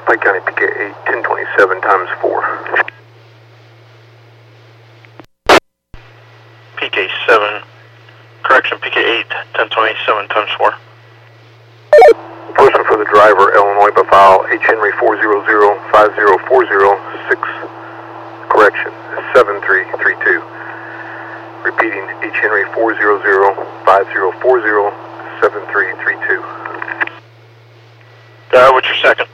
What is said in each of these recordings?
Pike County PK 8, 1027 times 4. PK 7, correction, PK 8, 1027 times 4. Person for the driver, Illinois, by file H. Henry 400-5040-6, correction, 7332. Repeating, H. Henry 400-5040-7332. What's your second?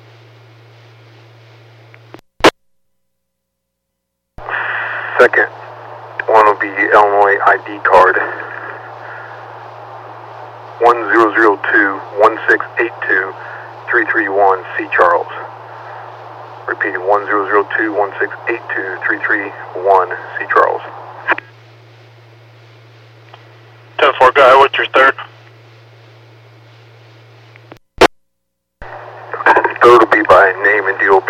Second one will be Illinois ID card 1002-1682-331 C. Charles. Repeating, 1002-1682-331 C. Charles. 10-4 guy, what's your third? Third will be by name and DOB.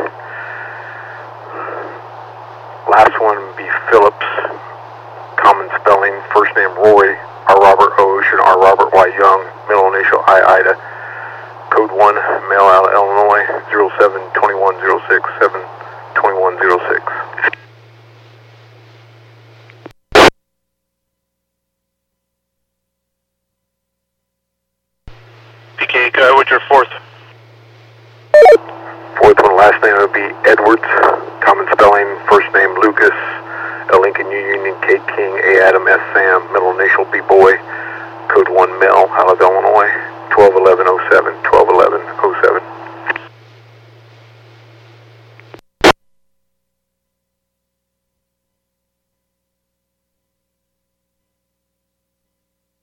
Last one would be Phillips. Common spelling, first name Roy, R. Robert O. Ocean, R. Robert Y. Young, middle initial I. Ida. Code 1, mail out Illinois, 07-2106, 7-2106. PK guy, what's your fourth? Fourth one, last name would be Edwards. Common spelling, first name Lucas, L. Lincoln U. Union, K. King, A. Adam, S. Sam, middle initial B. Boy. Code 1, mail out of Illinois, 12-1107.